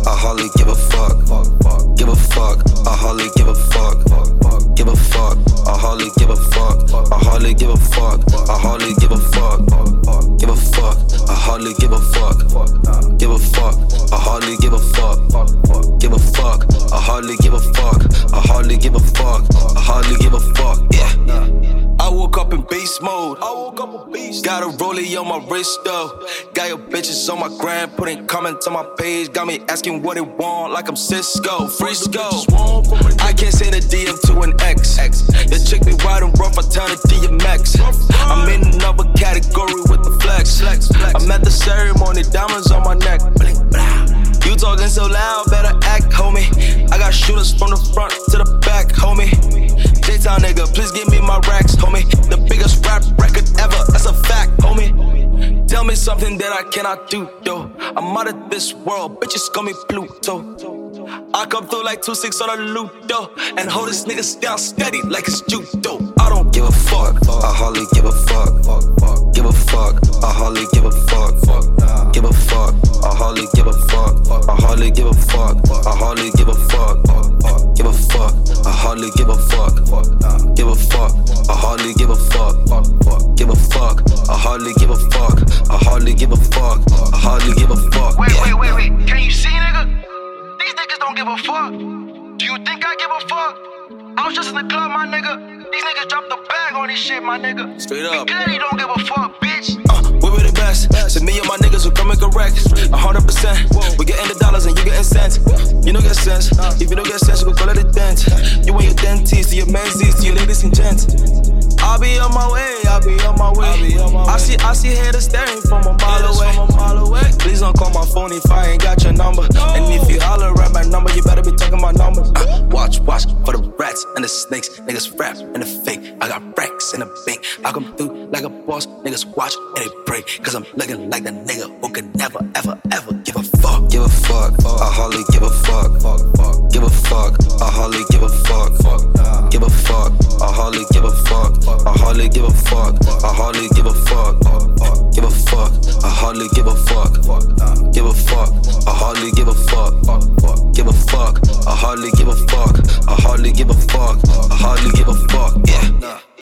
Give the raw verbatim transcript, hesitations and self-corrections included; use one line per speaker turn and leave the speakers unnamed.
I hardly give a fuck. Give a fuck, I hardly give a fuck. Give a fuck, I hardly give a fuck. I hardly give a fuck. I hardly give a fuck. Give a fuck, I hardly give a fuck. Give a fuck, I hardly give a fuck. Give a fuck, I hardly give a fuck. I hardly give a fuck. I hardly give a fuck. Yeah. I woke up in beast mode. I woke up in beast. Got a rollie on my wrist though. Got your bitches on my gram, putting comments on my page. Got me asking what it want, like I'm Cisco, Frisco. I can't send a D M to an ex. The chick be riding rough, I turn it D M X. I'm in another category with the flex. I'm at the ceremony, diamonds on my neck. You talking so loud, better act, homie. I got shooters from the front to the back, homie. J-Town nigga, please give me my racks, homie. The biggest rap record ever, that's a fact, homie. Tell me something that I cannot do, though. I'm out of this world, bitches call me Pluto. I come through like two six on a loot, though, and hold this niggas down steady like it's judo. I don't give a fuck, I hardly give a fuck. Give a fuck, I hardly give a fuck. Give a fuck, I hardly give a fuck. I hardly give a fuck. I hardly give a fuck. Give a fuck, I hardly give a fuck. Give a fuck, I hardly give a fuck. Give a fuck, I hardly give a fuck. I hardly give a fuck. I hardly give a fuck.
Wait, wait, wait, wait. Can you see, nigga? These niggas don't give a fuck. Do you think I give a fuck? I was just in the club, my nigga. These niggas dropped the bag on this shit, my nigga.
Straight up.
Clearly don't give a fuck, bitch.
Uh, we were the best. So me and my niggas will come and correct. A hundred percent. We getting the dollars and you getting cents. You don't get sense. If you don't get sense, you gon' call it a dent. You and your dentist, to your menses, to your ladies and gents. I'll be on my way, I'll be on my way. I see, I see haters staring from a mile away. Please don't call my phone if I ain't got your number. And if you holler at my number, you better be talking my numbers. Uh, watch, watch for the rats and the snakes. Niggas rap and the fake. I got racks in the bank. I come through like a boss. Niggas watch and they pray. Cause I'm looking like the nigga who could never, ever, ever give a fuck. Give a fuck, I hardly give a fuck. Give a fuck, I hardly give a fuck. Give a fuck, I hardly give a fuck. I hardly give a fuck. I hardly give a fuck. Give a fuck, I hardly give a fuck. Give a fuck, I hardly give a fuck. Give a fuck, I hardly give a fuck.